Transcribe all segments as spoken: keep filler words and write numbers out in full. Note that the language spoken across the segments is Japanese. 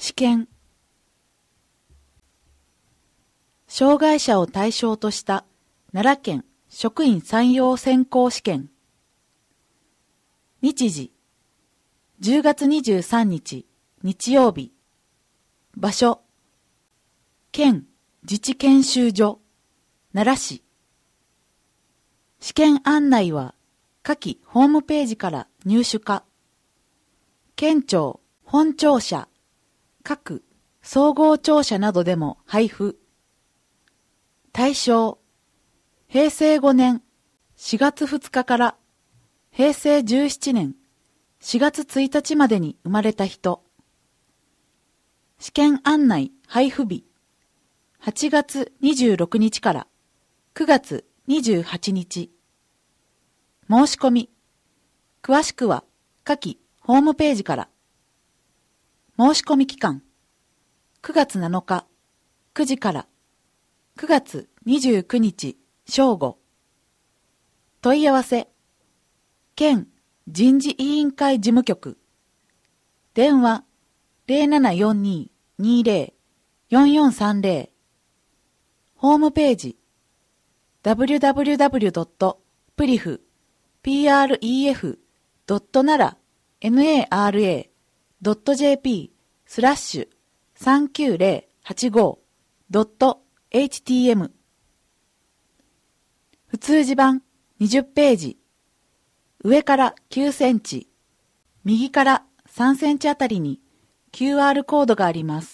試験。障害者を対象とした奈良県職員採用選考試験。日時、じゅうがつにじゅうさんにち日曜日。場所、県自治研修所、奈良市。試験案内は下記ホームページから入手か、県庁本庁舎、各総合庁舎などでも配布。対象、へいせいごねんしがつふつかからへいせいじゅうななねんしがつついたちまでに生まれた人。試験案内配布日、はちがつにじゅうろくにちからくがつにじゅうはちにち。申し込み、詳しくは下記ホームページから。申し込み期間、くがつなのかくじからくがつにじゅうくにち正午。問い合わせ、県人事委員会事務局。電話 ゼロななよんに にゼロ よんよんさんゼロ。ホームページ ダブリューダブリューダブリュードットプリフドットナラドットジェーピー スラッシュさんきゅうゼロはちごドットエイチティーエム。普通字版にじゅっページ。上からきゅうセンチ、右からさんセンチあたりに キューアール コードがあります。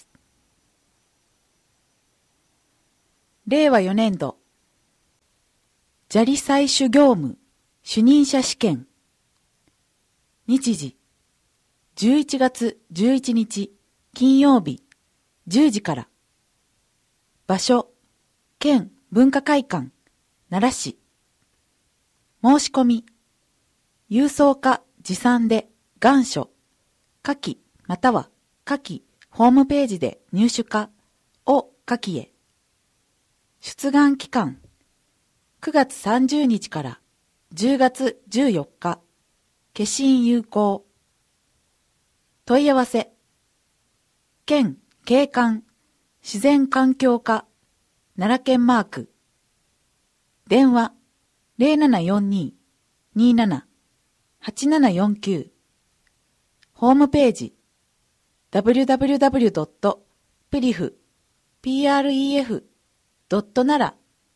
れいわよねんど、砂利採取業務主任者試験。日時、じゅういちがつじゅういちにち金曜日じゅうじから。場所、県文化会館、奈良市。申し込み、郵送か持参で願書、下記または下記ホームページで入手かを下記へ。出願期間、くがつさんじゅうにちからじゅうがつじゅうよっか、消印有効。問い合わせ、県景観自然環境課奈良県マーク。電話 ゼロななよんに になな はちななよんきゅう。ホームページ ダブリューダブリューダブリュードットプリフドットナラ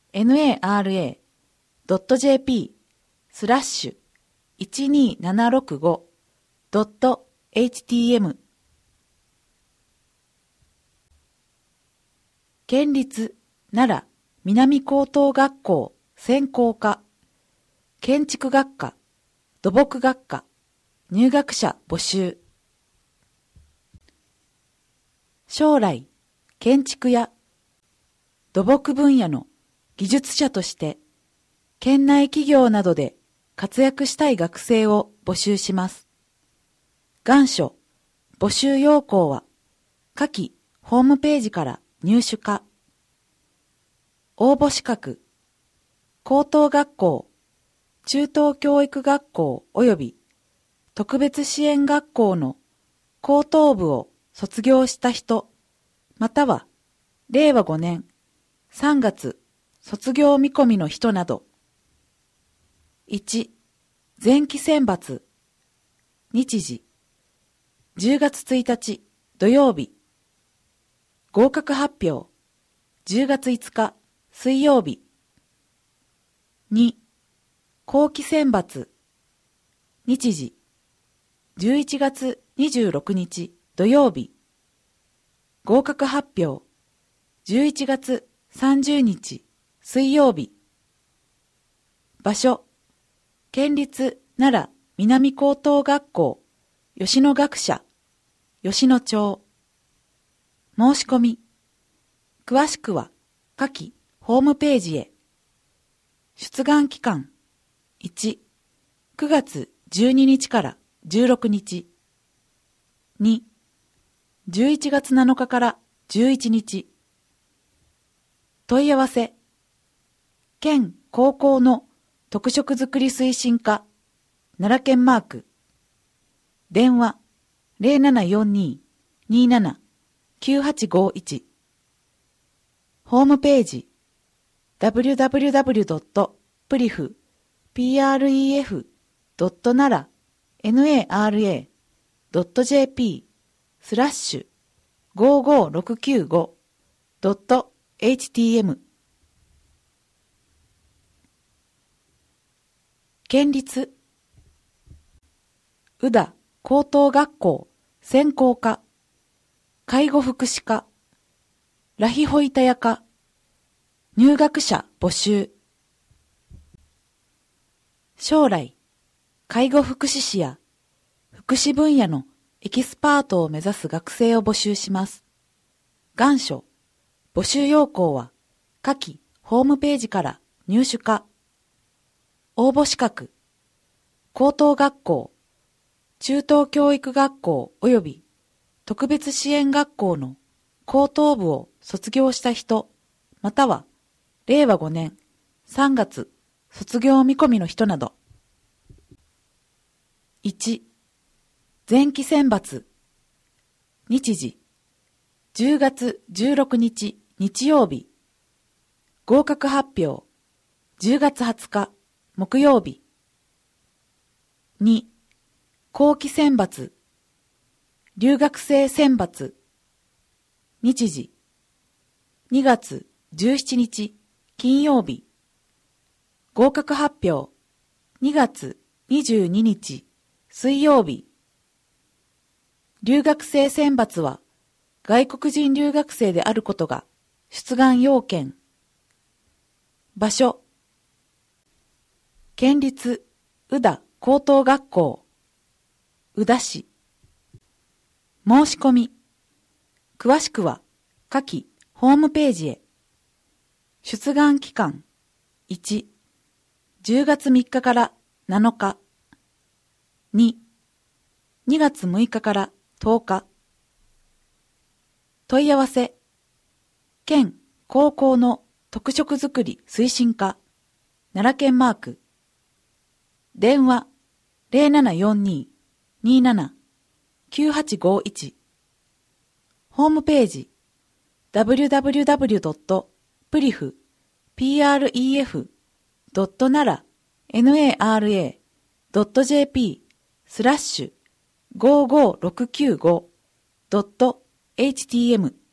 ドットジェーピー スラッシュいちにーななろくごドットエイチティーエム。県立奈良南高等学校専攻科建築学科土木学科入学者募集。将来建築や土木分野の技術者として県内企業などで活躍したい学生を募集します。願書募集要項は下記ホームページから入手か。応募資格、高等学校、中等教育学校及び特別支援学校の高等部を卒業した人、またはれいわごねんさんがつ卒業見込みの人など。いち、前期選抜。日時、じゅうがつついたち土曜日。合格発表、じゅうがついつか水曜日。に、後期選抜。日時、じゅういちがつにじゅうろくにち土曜日。合格発表、じゅういちがつさんじゅうにち水曜日。場所、県立奈良南高等学校吉野学舎吉野町。申し込み、詳しくは下記ホームページへ。出願期間、いち、くがつじゅうににちからじゅうろくにち。に、じゅういちがつなのかからじゅういちにち。問い合わせ、県高校の特色づくり推進課奈良県マーク。電話 ゼロななよんに にななきゅうはちごいち。ホームページ ダブリューダブリューダブリュードットプリフ ピーアールイーエフ ドット ナラ ナラ ドット ジェーピー スラッシュ ごーごーろくきゅうご ドット エイチティーエム 県立宇田高等学校専攻科介護福祉科ラヒホイタヤ科入学者募集。将来介護福祉士や福祉分野のエキスパートを目指す学生を募集します。願書募集要項は下記ホームページから入手可。応募資格高等学校中等教育学校及び特別支援学校の高等部を卒業した人、またはれいわごねんさんがつ卒業見込みの人など。いち. 前期選抜日時じゅうがつじゅうろくにち日曜日合格発表じゅうがつはつか木曜日。に. 後期選抜留学生選抜日時にがつじゅうしちにち金曜日合格発表にがつにじゅうににち水曜日。留学生選抜は外国人留学生であることが出願要件。場所県立宇田高等学校宇田市。申し込み詳しくは下記ホームページへ。出願期間いち. じゅうがつみっかからなのか。に. にがつむいかからとおか。問い合わせ県高校の特色づくり推進課奈良県マーク。電話 ゼロななよんに にーなな きゅうはちごいち。ホームページ ダブリューダブリューダブリュードットプリフ ピーアールイーエフ ドット ナラ ナラ ドット ジェーピー スラッシュ ごーごーろくきゅうご ドット エイチティーエム